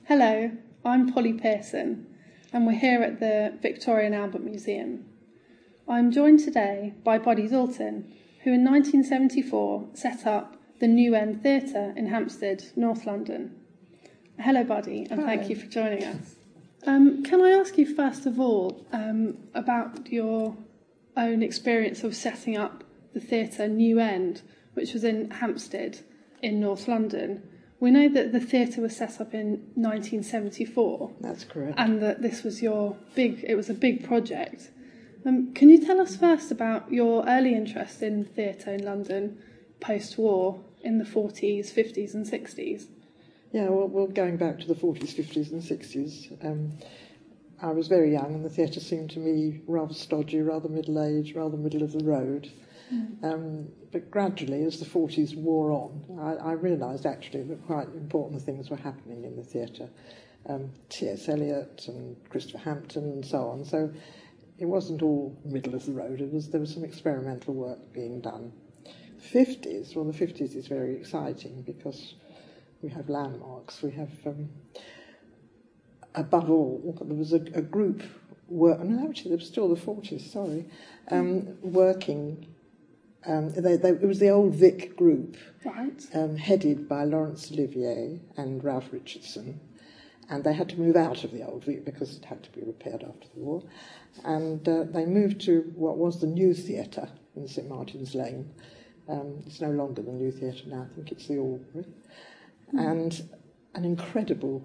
Hello, I'm Polly Pearson, and we're here at the Victoria and Albert Museum. I'm joined today by Buddy Dalton, who in 1974 set up the New End Theatre in Hampstead, North London. Hello, Buddy, and Thank you for joining us. Can I ask you first of all about your own experience of setting up the theatre New End, which was in Hampstead in North London? We know that the theatre was set up in 1974. That's correct. And that this was it was a big project. Can you tell us first about your early interest in theatre in London post-war in the 40s, 50s and 60s? Yeah, well, going back to the 40s, 50s and 60s, I was very young and the theatre seemed to me rather stodgy, rather middle-aged, rather middle of the road. But gradually, as the 40s wore on, I realised actually that quite important things were happening in the theatre. T.S. Eliot and Christopher Hampton and so on. So it wasn't all middle of the road. There was some experimental work being done. The 50s is very exciting because we have landmarks. We have, above all, there was a group, actually there was still the 40s, working. It was the Old Vic group, right. Headed by Laurence Olivier and Ralph Richardson, and they had to move out of the Old Vic because it had to be repaired after the war, and they moved to what was the New Theatre in St Martin's Lane. It's no longer the New Theatre now, I think it's the Albury, and an incredible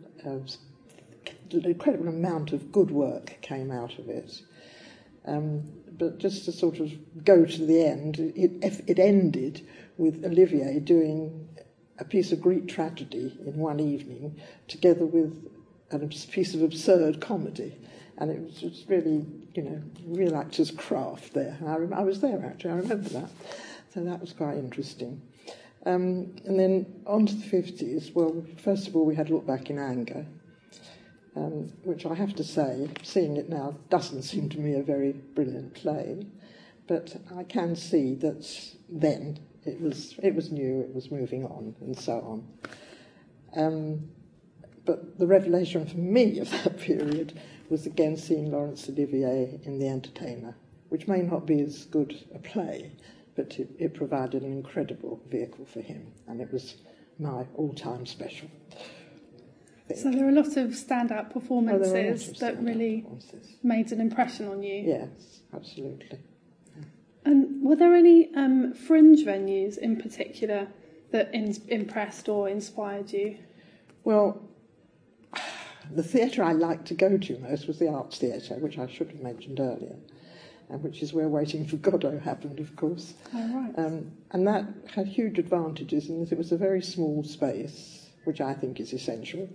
amount of good work came out of it. But just to sort of go to the end, it ended with Olivier doing a piece of Greek tragedy in one evening, together with a piece of absurd comedy, and it was just really, real actor's craft there. I was there actually. I remember that, so that was quite interesting. And then on to the 50s. Well, first of all, we had Look Back in Anger. Which I have to say, seeing it now, doesn't seem to me a very brilliant play, but I can see that then it was new, it was moving on, and so on. But the revelation for me of that period was again seeing Laurence Olivier in The Entertainer, which may not be as good a play, but it provided an incredible vehicle for him, and it was my all-time special. So there are a lot of standout performances really made an impression on you. Yes, absolutely. Yeah. And were there any fringe venues in particular that impressed or inspired you? Well, the theatre I liked to go to most was the Arts Theatre, which I should have mentioned earlier, and which is where Waiting for Godot happened, of course. Oh, right. And that had huge advantages in that it was a very small space, which I think is essential.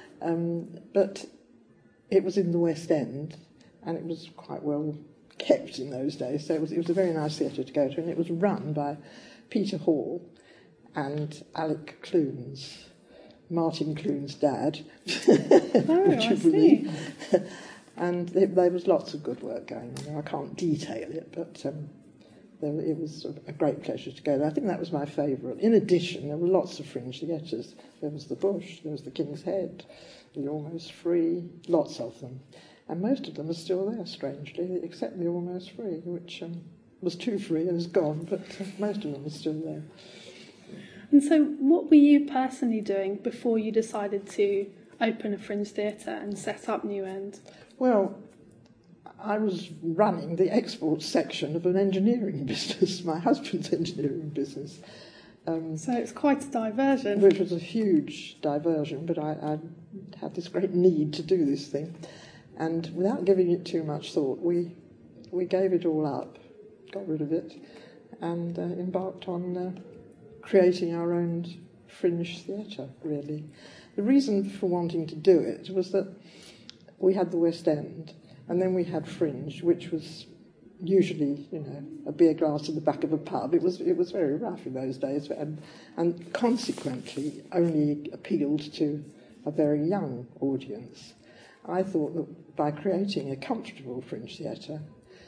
But it was in the West End, and it was quite well kept in those days, so it was a very nice theatre to go to, and it was run by Peter Hall and Alec Clunes, Martin Clunes' dad. Oh, I see. And there was lots of good work going on. I can't detail it, but it was a great pleasure to go there. I think that was my favourite. In addition, there were lots of fringe theatres. There was the Bush, there was the King's Head, the Almost Free, lots of them. And most of them are still there, strangely, except the Almost Free, which was too free and is gone, but most of them are still there. And so what were you personally doing before you decided to open a fringe theatre and set up New End? Well, I was running the export section of an engineering business, my husband's engineering business. So it's quite a diversion. Which was a huge diversion, but I had this great need to do this thing. And without giving it too much thought, we gave it all up, got rid of it, and embarked on creating our own fringe theatre, really. The reason for wanting to do it was that we had the West End, and then we had fringe, which was usually, a beer glass in the back of a pub. It was very rough in those days, and consequently only appealed to a very young audience. I thought that by creating a comfortable fringe theatre,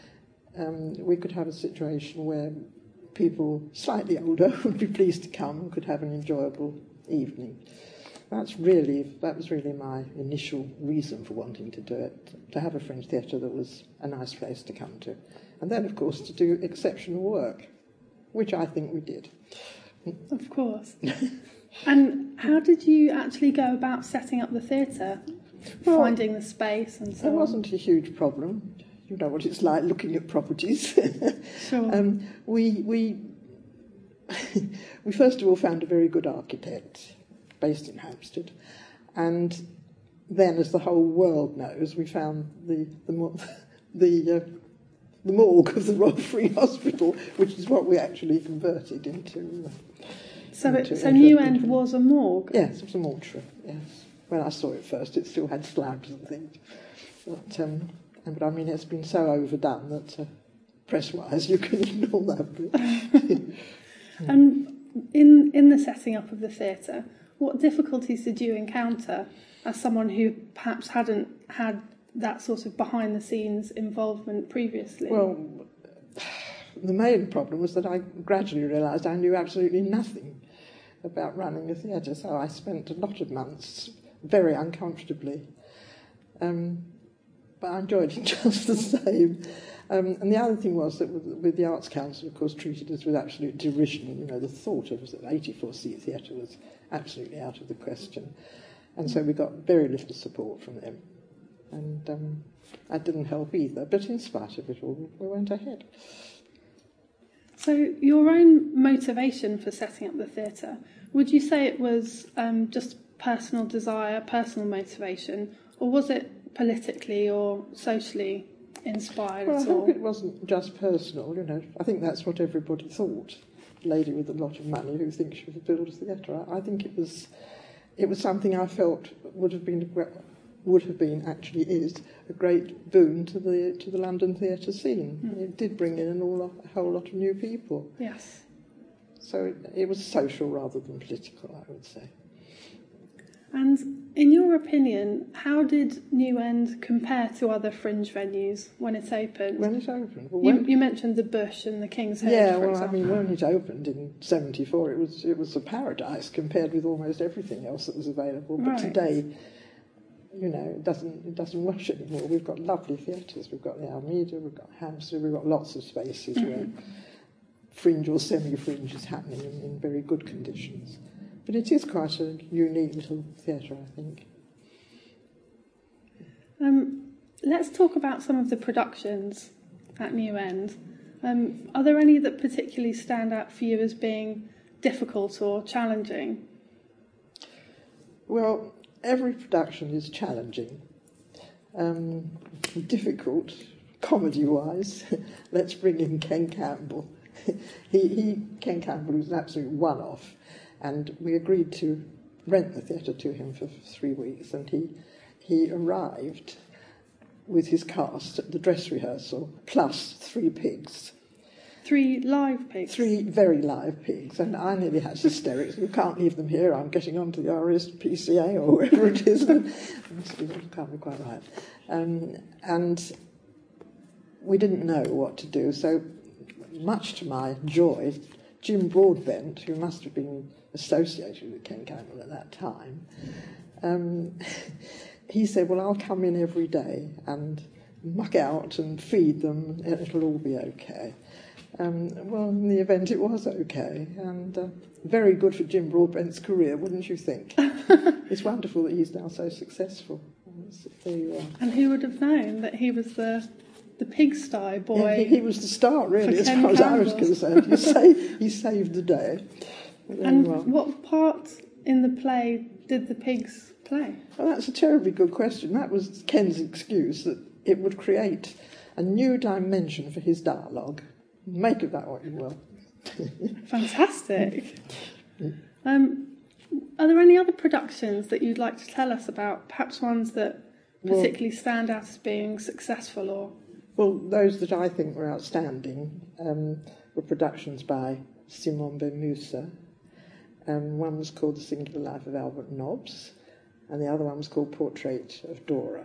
we could have a situation where people slightly older would be pleased to come and could have an enjoyable evening. that was really my initial reason for wanting to do it, to have a fringe theatre that was a nice place to come to. And then, of course, to do exceptional work, which I think we did. Of course. And how did you actually go about setting up the theatre? Well, finding the space and so on? It wasn't a huge problem. You know what it's like looking at properties. Sure. We first of all found a very good architect based in Hampstead, and then, as the whole world knows, we found the morgue of the Royal Free Hospital, which is what we actually converted into. So New End was a morgue? Yes, it was a mortuary, yes. When I saw it first, it still had slabs and things. But I mean, it's been so overdone that press-wise you can ignore that bit. And in the setting up of the theatre, what difficulties did you encounter as someone who perhaps hadn't had that sort of behind-the-scenes involvement previously? Well, the main problem was that I gradually realised I knew absolutely nothing about running a theatre, so I spent a lot of months very uncomfortably. But I enjoyed it just the same. And the other thing was that with the Arts Council, of course, treated us with absolute derision. You know, the thought of an 84-seat theatre was absolutely out of the question. And so we got very little support from them. And that didn't help either. But in spite of it all, we went ahead. So your own motivation for setting up the theatre, would you say it was just personal desire, personal motivation, or was it politically or socially inspired well, at I all? hope it wasn't just personal, you know. I think that's what everybody thought. A lady with a lot of money who thinks she could build a theatre. I think it was something I felt would have been, actually is, a great boon to the London theatre scene. Mm. It did bring in a whole lot of new people. Yes. So it was social rather than political, I would say. And in your opinion, how did New End compare to other fringe venues when it opened? When it opened? Well, you mentioned the Bush and the King's Head, yeah, for well, example. I mean, when it opened in 1974, it was a paradise compared with almost everything else that was available. But today, you know, it doesn't wash anymore. We've got lovely theatres. We've got the Almeida, we've got Hampstead, we've got lots of spaces where fringe or semi-fringe is happening in very good conditions. But it is quite a unique little theatre, I think. Let's talk about some of the productions at New End. Are there any that particularly stand out for you as being difficult or challenging? Well, every production is challenging. Difficult, comedy-wise. Let's bring in Ken Campbell. Ken Campbell was an absolute one-off. And we agreed to rent the theatre to him for 3 weeks, and he arrived with his cast at the dress rehearsal, plus 3 pigs. 3 live pigs? 3 very live pigs, and I nearly had hysterics. You can't leave them here, I'm getting on to the RSPCA or wherever it is. It can't be quite right. And we didn't know what to do, so much to my joy, Jim Broadbent, who must have been associated with Ken Campbell at that time, he said, well, I'll come in every day and muck out and feed them, and it'll all be okay. Well, in the event, it was okay, and very good for Jim Broadbent's career, wouldn't you think? It's wonderful that he's now so successful. There you are. And who would have known that he was the pigsty boy? Yeah, he was the star, really, as far as I was concerned. He saved the day. And what part in the play did the pigs play? Well, that's a terribly good question. That was Ken's excuse, that it would create a new dimension for his dialogue. Make of that what you will. Fantastic. Are there any other productions that you'd like to tell us about, perhaps ones that particularly stand out as being successful? Or well, those that I think were outstanding were productions by Simon Ben Moussa. One was called The Singular Life of Albert Nobbs, and the other one was called Portrait of Dora.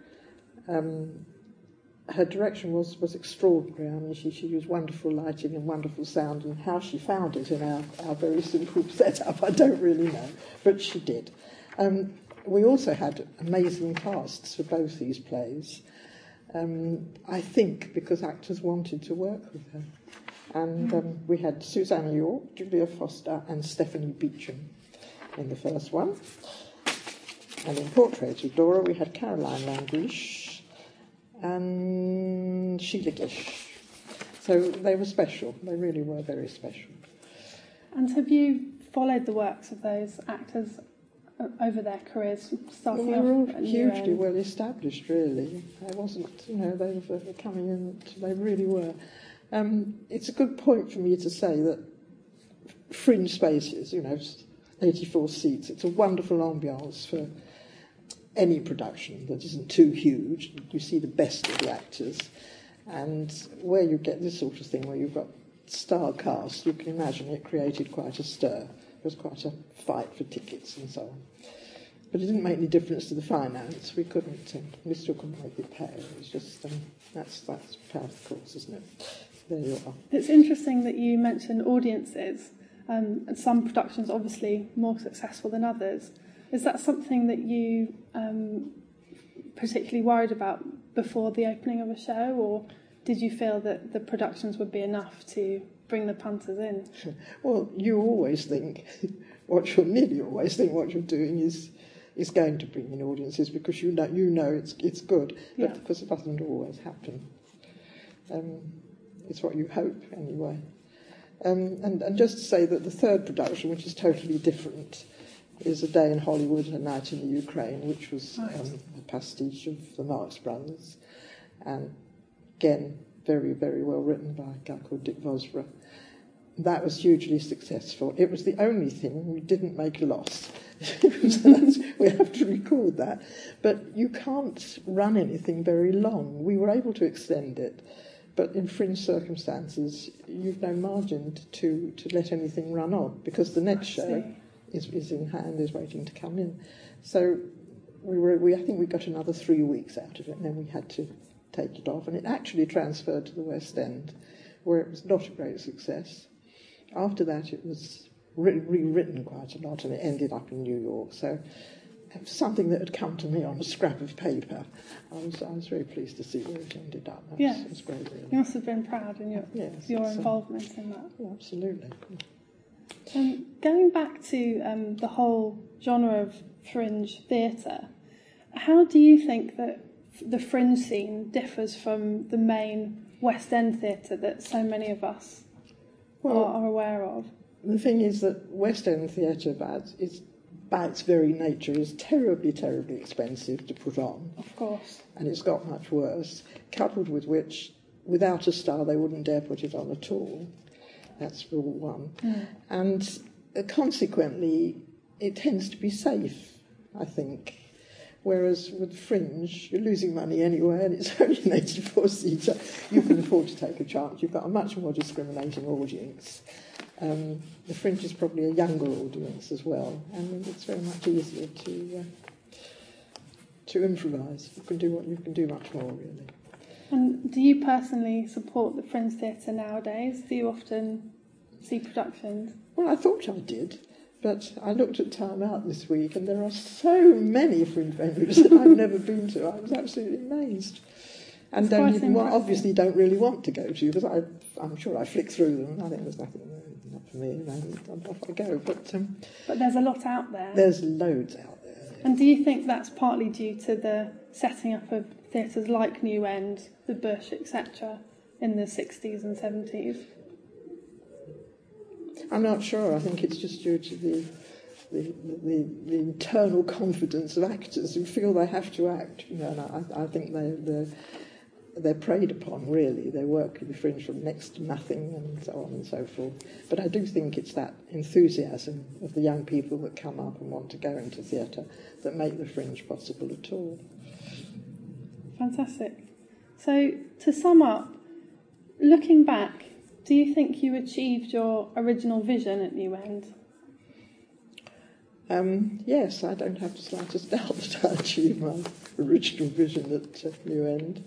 Her direction was extraordinary. I mean, she used wonderful lighting and wonderful sound, and how she found it in our very simple setup, I don't really know, but she did. We also had amazing casts for both these plays, I think because actors wanted to work with her. And we had Susanna York, Julia Foster and Stephanie Beecham in the first one. And in Portrait of Dora we had Caroline Languish and Sheila Gish. So they were special, they really were very special. And have you followed the works of those actors over their careers, starting Well, they were all off at hugely New well established, really. There wasn't, they were coming in, they really were. It's a good point for me to say that Fringe Spaces, 84 seats, it's a wonderful ambiance for any production that isn't too huge. You see the best of the actors. And where you get this sort of thing, where you've got star cast, you can imagine it created quite a stir. It was quite a fight for tickets and so on. But it didn't make any difference to the finance. We still couldn't make it pay. It was just, that's part of the course, isn't it? There you are. It's interesting that you mentioned audiences, and some productions obviously more successful than others. Is that something that you particularly worried about before the opening of a show, or did you feel that the productions would be enough to bring the punters in? Well, you always think nearly always think what you're doing is going to bring in audiences because you know it's good, but of course it doesn't always happen. It's what you hope anyway. And just to say that the third production, which is totally different, is A Day in Hollywood, A Night in the Ukraine, which was a pastiche of the Marx Brothers, and again very, very well written by a guy called Dick Vosborough. That was hugely successful. It was the only thing we didn't make a loss. We have to record that. But you can't run anything very long. We were able to extend it, but in fringe circumstances, you've no margin to let anything run on because the next show is in hand, is waiting to come in. So I think we got another 3 weeks out of it, and then we had to take it off. And it actually transferred to the West End, where it was not a great success. After that, it was rewritten quite a lot, and it ended up in New York. So it was something that had come to me on a scrap of paper. I was very pleased to see where it ended up. It was great, really. You must have been proud in your involvement in that. Yeah, absolutely. Going back to the whole genre of fringe theatre, how do you think that the fringe scene differs from the main West End theatre that so many of us are aware of? The thing is that West End theatre, by its very nature, is terribly, terribly expensive to put on. Of course. And it's got much worse, coupled with which, without a star, they wouldn't dare put it on at all. That's rule one. Mm. And consequently, it tends to be safe, I think. Whereas with fringe, you're losing money anyway, and it's only an 84-seater. You can afford to take a chance. You've got a much more discriminating audience. The fringe is probably a younger audience as well, and it's very much easier to improvise. You can do much more, really. And do you personally support the fringe theatre nowadays? Do you often see productions? Well, I thought I did. But I looked at Time Out this week, and there are so many fringe venues that I've never been to. I was absolutely amazed. And obviously don't really want to go to, because I'm sure I flick through them. I think there's nothing, not for me, and off I go. But there's a lot out there. There's loads out there. And do you think that's partly due to the setting up of theatres like New End, the Bush, etc., in the 60s and 70s? I'm not sure. I think it's just due to the internal confidence of actors who feel they have to act. And I think they're preyed upon, really. Their work can be fringe from next to nothing and so on and so forth. But I do think it's that enthusiasm of the young people that come up and want to go into theatre that make the fringe possible at all. Fantastic. So, to sum up, looking back, do you think you achieved your original vision at New End? Yes, I don't have the slightest doubt that I achieved my original vision at New End.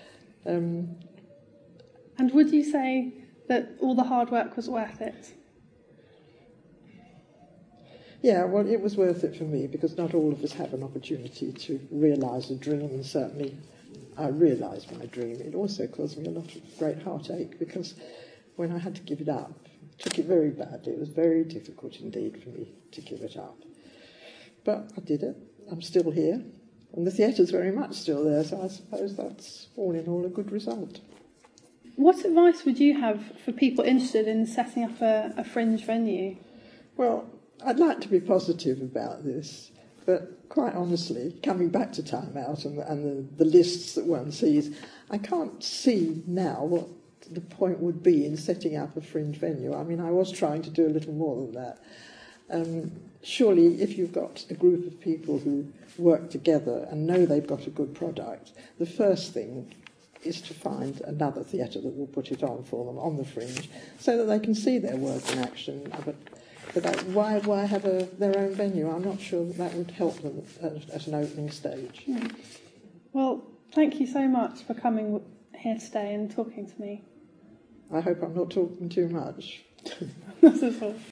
And would you say that all the hard work was worth it? Yeah, well, it was worth it for me because not all of us have an opportunity to realise a dream, and certainly I realised my dream. It also caused me a lot of great heartache because when I had to give it up, I took it very badly. It was very difficult indeed for me to give it up. But I did it. I'm still here. And the theatre's very much still there, so I suppose that's all in all a good result. What advice would you have for people interested in setting up a fringe venue? Well, I'd like to be positive about this, but quite honestly, coming back to Time Out and the lists that one sees, I can't see now what the point would be in setting up a fringe venue. I mean, I was trying to do a little more than that. Surely, if you've got a group of people who work together and know they've got a good product, the first thing is to find another theatre that will put it on for them on the fringe so that they can see their work in action. But why have their own venue? I'm not sure that would help them at an opening stage. Well, thank you so much for coming here today and talking to me. I hope I'm not talking too much. Not at all.